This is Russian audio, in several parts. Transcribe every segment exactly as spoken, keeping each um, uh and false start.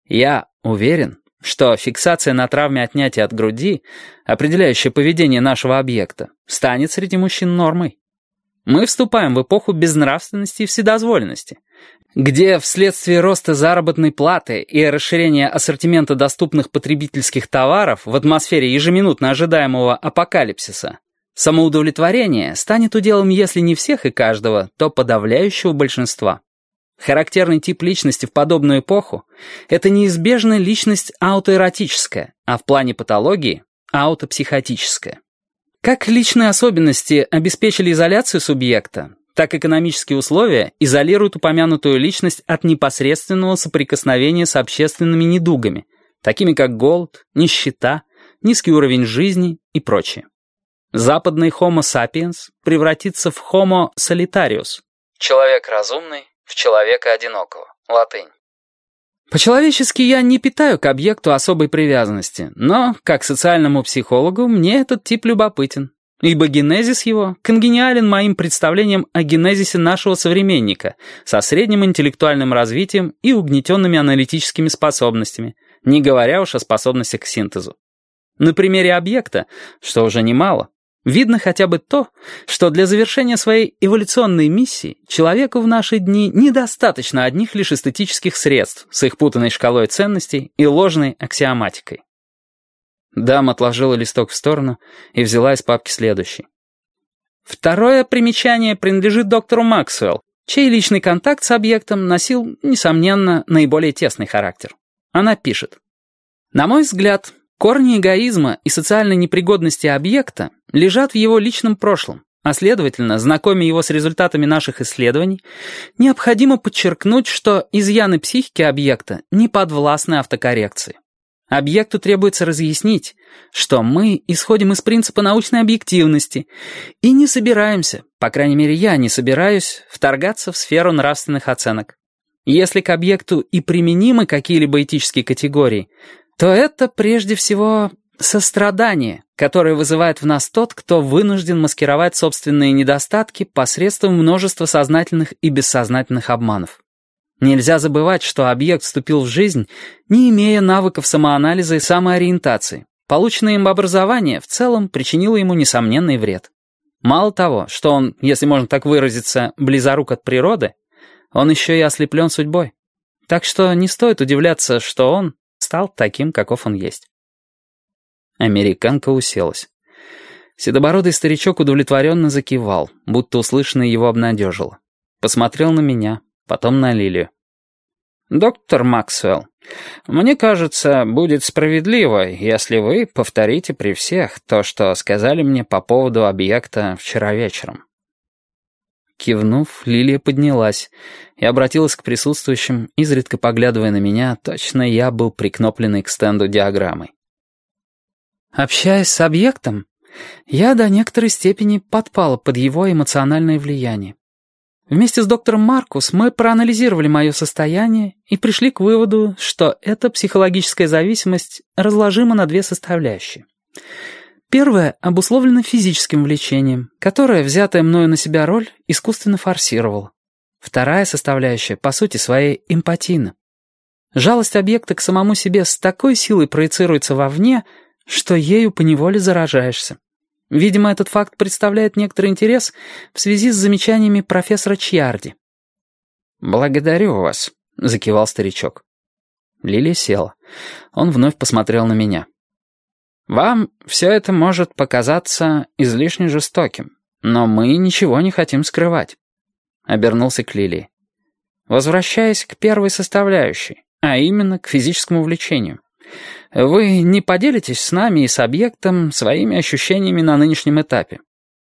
Я уверен, что фиксация на травме отнятия от груди, определяющая поведение нашего объекта, станет среди мужчин нормой. Мы вступаем в эпоху безнравственности и вседозволенности, где вследствие роста заработной платы и расширения ассортимента доступных потребительских товаров в атмосфере ежеминутно ожидаемого апокалипсиса самоудовлетворение станет уделом, если не всех и каждого, то подавляющего большинства. Характерный тип личности в подобную эпоху — это неизбежно личность аутоэротическая, а в плане патологии — аутопсихотическая. Как личные особенности обеспечили изоляцию субъекта, так экономические условия изолируют упомянутую личность от непосредственного соприкосновения с общественными недугами, такими как голод, нищета, низкий уровень жизни и прочее. Западный Homo sapiens превратится в Homo solitarius. Человек разумный в человека одинокого. Латынь. По-человечески я не питаю к объекту особой привязанности, но, как социальному психологу, мне этот тип любопытен, ибо генезис его конгениален моим представлениям о генезисе нашего современника со средним интеллектуальным развитием и угнетенными аналитическими способностями, не говоря уж о способностях к синтезу. На примере объекта, что уже немало, видно хотя бы то, что для завершения своей эволюционной миссии человеку в наши дни недостаточно одних лишь эстетических средств с их путанной шкалой ценностей и ложной аксиоматикой. Дама отложила листок в сторону и взяла из папки следующий. Второе примечание принадлежит доктору Максвелл, чей личный контакт с объектом носил, несомненно, наиболее тесный характер. Она пишет: «На мой взгляд, корни эгоизма и социальной непригодности объекта лежат в его личном прошлом, а следовательно, знакомя его с результатами наших исследований, необходимо подчеркнуть, что изъяны психики объекта не подвластны автокоррекции. Объекту требуется разъяснить, что мы исходим из принципа научной объективности и не собираемся, по крайней мере я не собираюсь, вторгаться в сферу нравственных оценок. Если к объекту и применимы какие-либо этические категории, то это прежде всего сострадание, которое вызывает в нас тот, кто вынужден маскировать собственные недостатки посредством множества сознательных и бессознательных обманов. Нельзя забывать, что объект вступил в жизнь, не имея навыков самоанализа и самоориентации. Полученное им образование в целом причинило ему несомненный вред. Мало того, что он, если можно так выразиться, близорук от природы, он еще и ослеплен судьбой. Так что не стоит удивляться, что он стал таким, каков он есть». Американка уселась. Седобородый старичок удовлетворенно закивал, будто услышанное его обнадежило. Посмотрел на меня, потом на Лилию. «Доктор Максвелл, мне кажется, будет справедливо, если вы повторите при всех то, что сказали мне по поводу объекта вчера вечером». Кивнув, Лилия поднялась и обратилась к присутствующим, изредка поглядывая на меня, точно я был прикнопленный к стенду диаграммой. «Общаясь с объектом, я до некоторой степени подпала под его эмоциональное влияние. Вместе с доктором Маркус мы проанализировали мое состояние и пришли к выводу, что эта психологическая зависимость разложима на две составляющие. Первая обусловлена физическим влечением, которое, взятая мною на себя роль, искусственно форсировала. Вторая составляющая, по сути своей, эмпатийна. Жалость объекта к самому себе с такой силой проецируется вовне, что ею поневоле заражаешься. Видимо, этот факт представляет некоторый интерес в связи с замечаниями профессора Чьярди». «Благодарю вас», — закивал старичок. Лилия села. Он вновь посмотрел на меня. «Вам все это может показаться излишне жестоким, но мы ничего не хотим скрывать». Обернулся к Лилии. «Возвращаясь к первой составляющей, а именно к физическому влечению, вы не поделитесь с нами и с объектом своими ощущениями на нынешнем этапе?»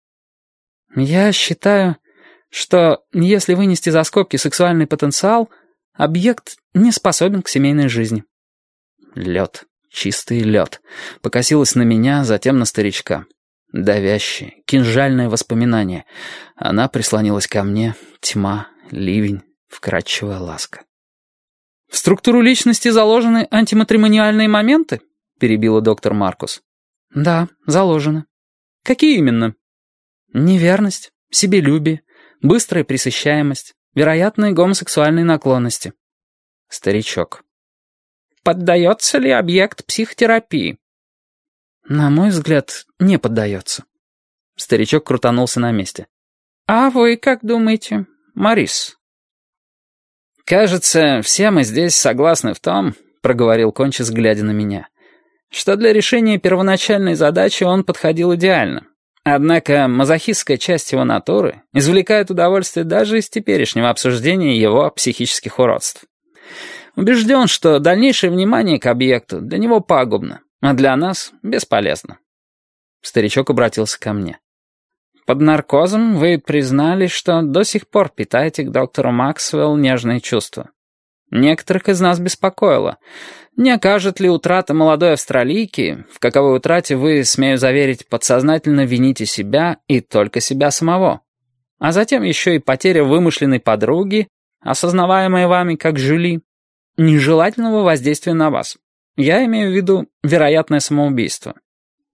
«Я считаю, что если вынести за скобки сексуальный потенциал, объект не способен к семейной жизни». Лед, чистый лед, покосилась на меня, затем на старичка. Давящее, кинжальное воспоминание. Она прислонилась ко мне, тьма, ливень, вкрадчивая ласка. «В структуру личности заложены антиматримониальные моменты?» — перебила доктор Маркус. «Да, заложены». «Какие именно?» «Неверность, себелюбие, быстрая пресыщаемость, вероятные гомосексуальные наклонности». Старичок. поддается ли объект психотерапии?» «На мой взгляд, не поддается». Старичок крутанулся на месте. «А вы как думаете, Морис?» «Кажется, все мы здесь согласны в том, — проговорил Кончис, глядя на меня, — что для решения первоначальной задачи он подходил идеально. Однако мазохистская часть его натуры извлекает удовольствие даже из теперешнего обсуждения его психических уродств. Убежден, что дальнейшее внимание к объекту для него пагубно, а для нас бесполезно». Старичок обратился ко мне. «Под наркозом вы признали, что до сих пор питаете к доктору Максвелл нежные чувства. Некоторых из нас беспокоило, не окажет ли утрата молодой австралийки, в каковой утрате вы, смею заверить, подсознательно вините себя и только себя самого, а затем еще и потеря вымышленной подруги, осознаваемая вами как Жюли, нежелательного воздействия на вас. Я имею в виду вероятное самоубийство.